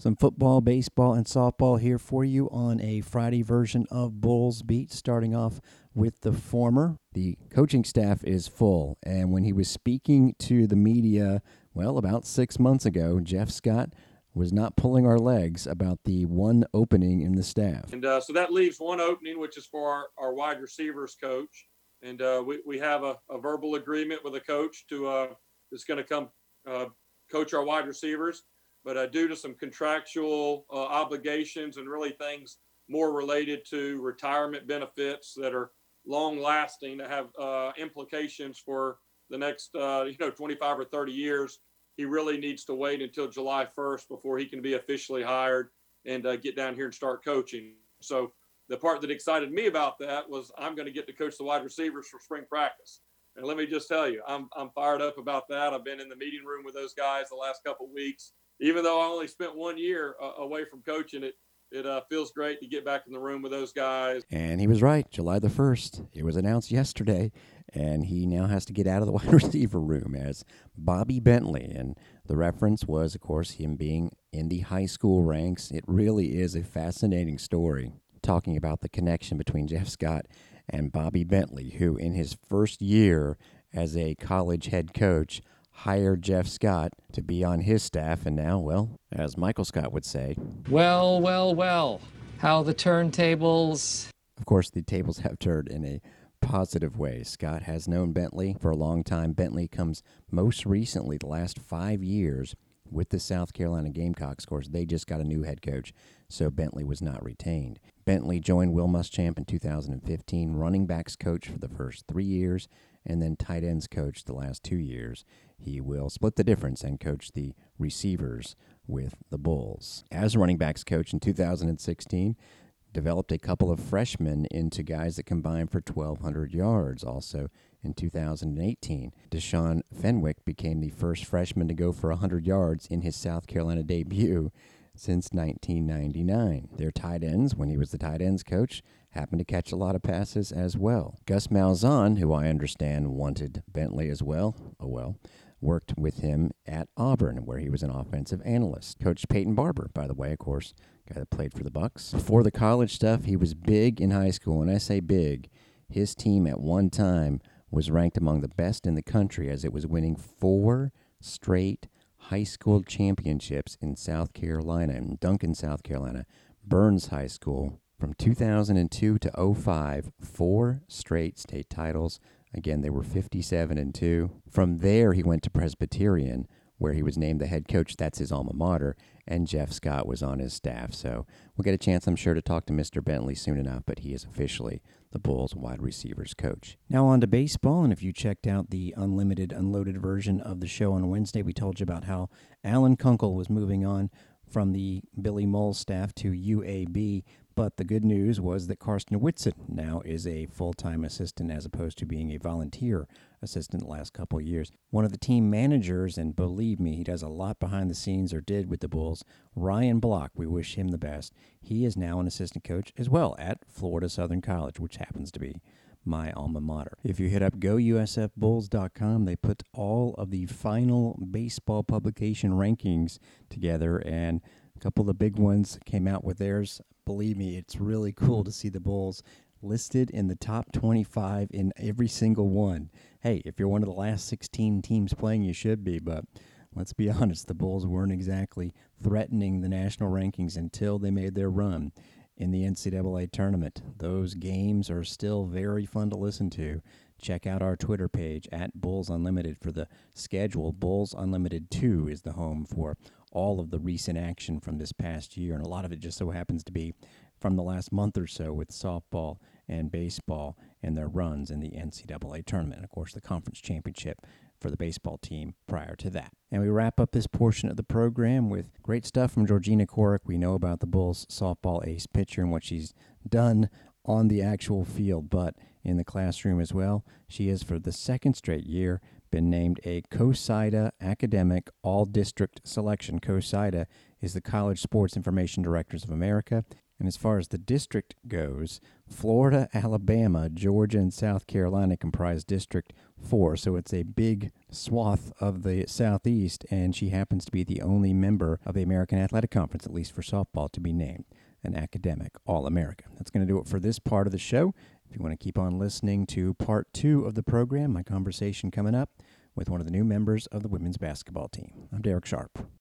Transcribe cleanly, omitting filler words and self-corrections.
Some football, baseball, and softball here for you on a Friday version of Bulls Beat, starting off with the former. The coaching staff is full, and when he was speaking to the media, about 6 months ago, Jeff Scott was not pulling our legs about the one opening in the staff. And so that leaves one opening, which is for our wide receivers coach. And we have a verbal agreement with a coach that's going to come coach our wide receivers. But due to some contractual obligations and really things more related to retirement benefits that are long-lasting, that have implications for the next 25 or 30 years, he really needs to wait until July 1st before he can be officially hired and get down here and start coaching. So the part that excited me about that was I'm going to get to coach the wide receivers for spring practice. And let me just tell you, I'm fired up about that. I've been in the meeting room with those guys the last couple of weeks. Even though I only spent 1 year away from coaching, it feels great to get back in the room with those guys. And he was right, July the 1st. It was announced yesterday, and he now has to get out of the wide receiver room as Bobby Bentley. And the reference was, of course, him being in the high school ranks. It really is a fascinating story, talking about the connection between Jeff Scott and Bobby Bentley, who in his first year as a college head coach hired Jeff Scott to be on his staff, and now, as Michael Scott would say, well, how the turntables. Of course, the tables have turned in a positive way. Scott has known Bentley for a long time. Bentley comes most recently, the last 5 years, with the South Carolina Gamecocks. Of course, they just got a new head coach, so Bentley was not retained. Bentley joined Will Muschamp in 2015, running backs coach for the first 3 years, and then tight ends coach the last 2 years. He will split the difference and coach the receivers with the Bulls. As running backs coach in 2016, developed a couple of freshmen into guys that combined for 1,200 yards. Also in 2018, Deshaun Fenwick became the first freshman to go for 100 yards in his South Carolina debut since 1999. Their tight ends, when he was the tight ends coach, happened to catch a lot of passes as well. Gus Malzahn, who I understand wanted Bentley as well, worked with him at Auburn, where he was an offensive analyst. Coach Peyton Barber, by the way, of course, guy that played for the Bucks. Before the college stuff, he was big in high school. When I say big, his team at one time was ranked among the best in the country as it was winning 4 straight high school championships in South Carolina, in Duncan, South Carolina. Burns High School, from 2002 to 2005, 4 straight state titles. Again, they were 57-2. From there, he went to Presbyterian, where he was named the head coach. That's his alma mater, and Jeff Scott was on his staff. So we'll get a chance, I'm sure, to talk to Mr. Bentley soon enough, but he is officially the Bulls wide receivers coach. Now on to baseball, and if you checked out the unlimited, unloaded version of the show on Wednesday, we told you about how Alan Kunkel was moving on from the Billy Mull staff to UAB. But the good news was that Karsten Whitson now is a full-time assistant as opposed to being a volunteer assistant the last couple of years. One of the team managers, and believe me, he does a lot behind the scenes, or did with the Bulls, Ryan Block, we wish him the best. He is now an assistant coach as well at Florida Southern College, which happens to be my alma mater. If you hit up gousfbulls.com, they put all of the final baseball publication rankings together, and a couple of the big ones came out with theirs. Believe me, it's really cool to see the Bulls listed in the top 25 in every single one. Hey, if you're one of the last 16 teams playing, you should be, but let's be honest, the Bulls weren't exactly threatening the national rankings until they made their run in the NCAA tournament. Those games are still very fun to listen to. Check out our Twitter page at Bulls Unlimited for the schedule. Bulls Unlimited 2 is the home for all of the recent action from this past year, and a lot of it just so happens to be from the last month or so with softball and baseball and their runs in the NCAA tournament. And, of course, the conference championship for the baseball team prior to that. And we wrap up this portion of the program with great stuff from Georgina Corrick. We know about the Bulls softball ace pitcher and what she's done on the actual field, but in the classroom as well. She has, for the second straight year, been named a COSIDA Academic All-District Selection. COSIDA is the College Sports Information Directors of America. And as far as the district goes, Florida, Alabama, Georgia, and South Carolina comprise District 4, so it's a big swath of the Southeast, and she happens to be the only member of the American Athletic Conference, at least for softball, to be named an academic All-American. That's going to do it for this part of the show. If you want to keep on listening to part 2 of the program, my conversation coming up with one of the new members of the women's basketball team. I'm Derek Sharp.